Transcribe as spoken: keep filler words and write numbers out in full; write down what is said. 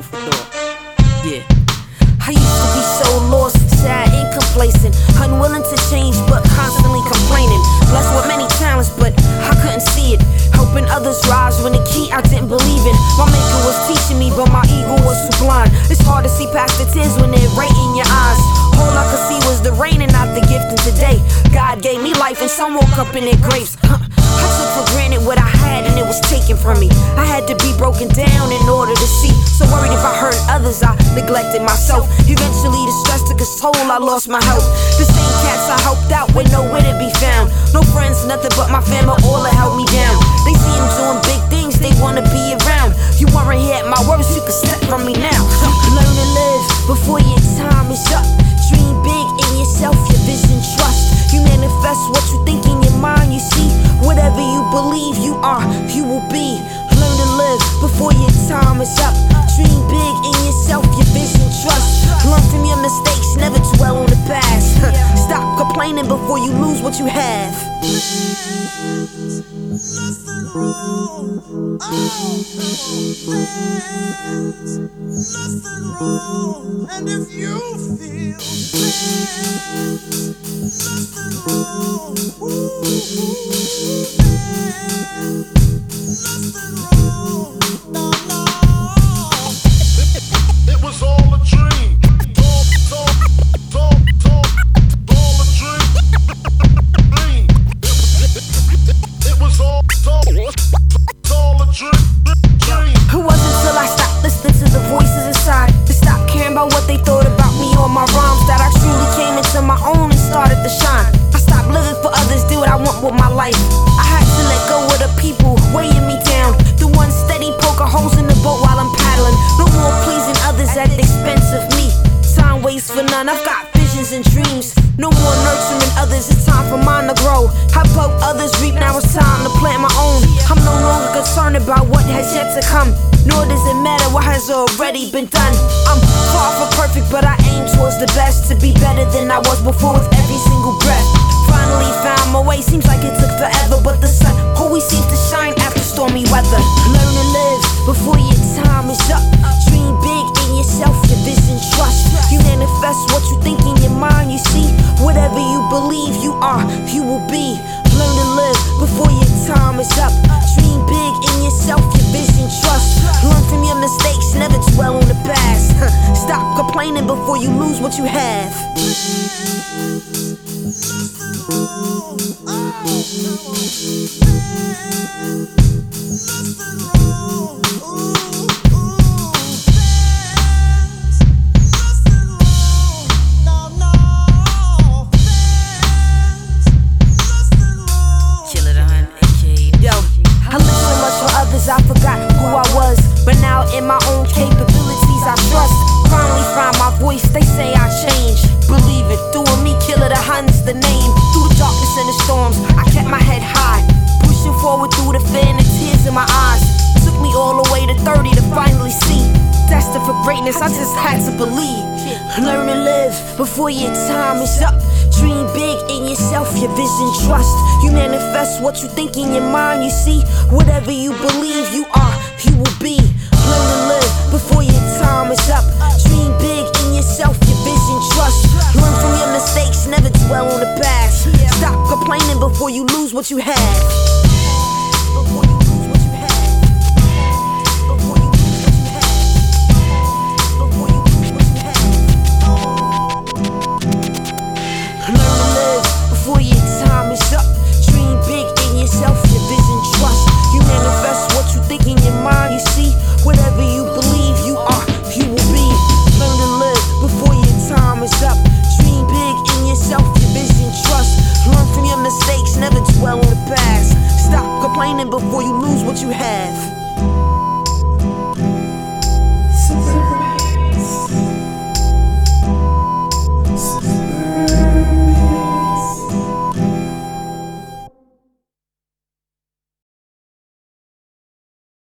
food for thought. Yeah. I used to be so lost, sad, and complacent, unwilling to change but constantly complaining. Blessed with many talents but I couldn't see it. Helping others rise when the key I didn't believe in. My maker was teaching me but my ego was too blind. It's hard to see past the tears when they're right in your eyes. All I could see was the rain and not the gift. And today God gave me life and some woke up in their graves. I took for granted what I had and it was taken from me. I had to be broken down in order to see. So worried if I hurt others, I neglected myself. Eventually the stress took its toll, I lost my health. The same cats I helped out with nowhere to be found. No friends, nothing but my family, all that held me down. They see him doing big things, they wanna be around. You weren't here at my worst, you could step from me now. Learn to live before your time is up. Dream big in yourself, your vision, trust. You manifest what you think in your mind, you see. Whatever you believe you are, you will be. Learn to live before your time is up. Dream big in yourself, your vision, trust. Learn from your mistakes, never dwell on the past. Stop complaining before you lose what you have. Nothing wrong. Oh, there's nothing wrong. And if you feel there's nothing wrong, ooh, there's nothing wrong. No, no. It was all a dream. Talk, talk, talk, talk. All a dream. Dream. It was all, all, all a dream. Dream. It wasn't till I stopped listening to the voices inside, to stop caring about what they thought about me or my rhymes, that I truly came into my own and started to shine. I stopped living for others, do what I want with my life. I had to let go of the people weighing me down, the ones steady poking holes in the boat while I'm paddling. No more pleasing others at the expense of me. Time waits for none, I've got visions and dreams. No more nurturing others, it's time for mine to grow. I help others reap, now it's time to plant my own. I'm no longer concerned about what has yet to come, nor does it matter what has already been done. I'm far from perfect, but I aim towards the best, to be better than I was before with every single breath. Finally found my way, seems like it took forever, but the sun always seems to shine after stormy weather. Learn to live before your time is up. Dream big in yourself, your vision, trust. You manifest what you think in your mind, you see. Whatever you believe you are, you will be. Learn to live before your time is up. Dream big in yourself, your vision, trust. Learn from your mistakes, never dwell on the past. Stop complaining before you lose what you have. Nothing wrong. Oh, nothing wrong. Ooh, ooh, there's nothing wrong. No, no, there's nothing wrong. Killer the Hun, A K A Yo, I lived so much for others, I forgot who I was. But now in my own capabilities I trust. Finally find my voice, they say I changed. Believe it, doing me, Killer the Hun's the name. Through the darkness and the storms, I kept my head high, pushing forward through the fear and the tears in my eyes. Took me all the way to thirty to finally see. Destined for greatness, I just had to believe. Learn to live before your time is up. Dream big in yourself, your vision, trust. You manifest what you think in your mind, you see. Whatever you believe you are, you will be. Learn to live before your time is up. Dream big in yourself, your vision, trust. Learn from your mistakes, never dwell on the past. Stop complaining before you lose what you have.